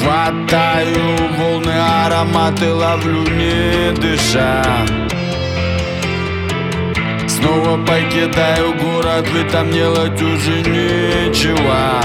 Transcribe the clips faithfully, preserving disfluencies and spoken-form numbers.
Хватаю волны, ароматы ловлю не дыша. Снова покидаю город, ведь там делать уже нечего.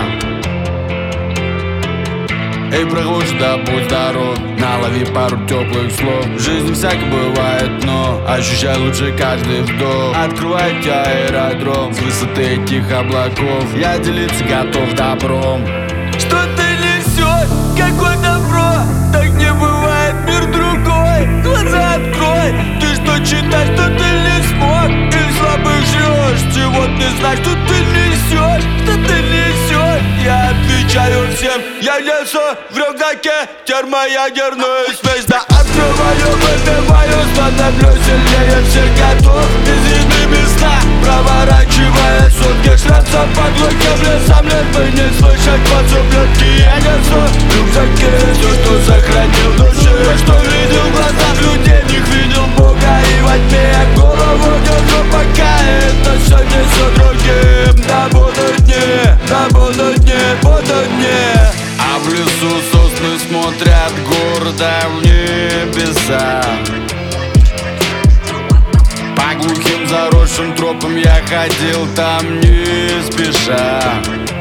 Эй, прохожий, да будь здоров, налови пару теплых слов. В жизни всяко бывает, но ощущай лучше каждый вдох. Открывайте аэродром с высоты этих облаков. Я делиться готов добром. Что ты несешь? Какое добро? Так не бывает, мир другой. Глаза открой. Ты что читаешь, что ты не смог? Или слабых жрешь? Чего ты знаешь, что ты несешь? Что ты несешь? Я отвечаю всем. Я несу в рюкзаке термоядерную смесь. Да открываю, выпиваю, становлюсь сильнее всех готов. Безвидные места, проворачивая сутки. Шраться под луком, лесом лет бы не слышать под ублюдки. Я несу в рюкзаке все, что сохранил в душе. Что видел в глазах людей, в них видел Бога. И во тьме я голову держу, пока это все несу другим. Да будут дни, да будут дни, будут дни. А в лесу сосны смотрят гордо в небеса. По глухим заросшим тропам я ходил там не спеша.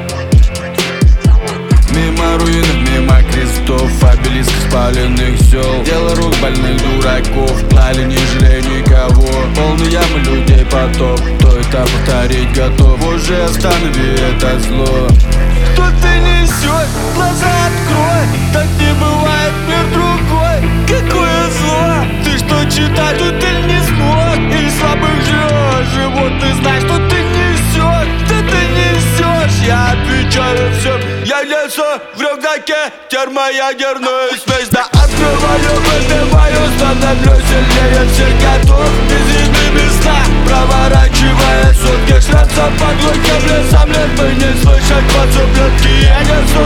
Мимо руин, мимо крестов, обелиск спаленных сел. Дело рук больных дураков, гнали не жалея никого. Полные ямы людей потоп, кто это повторить готов. Уже останови это зло. Что ты несешь? Глаза открой. Так не бывает, мир другой. Какое зло? Ты что читаешь, что ты не смог? Или слабых жрешь? И вот ты знаешь, что ты несешь. Что ты несешь? Я отвечаю всем. Я несу в рюкзаке термоядерную смесь. Да открываю, выпиваю, становлюсь сильнее всех готов. Безвидные места, проворачивая сутки. Шраться под луком, лесом лет бы не слышать под ублюдки. Я несу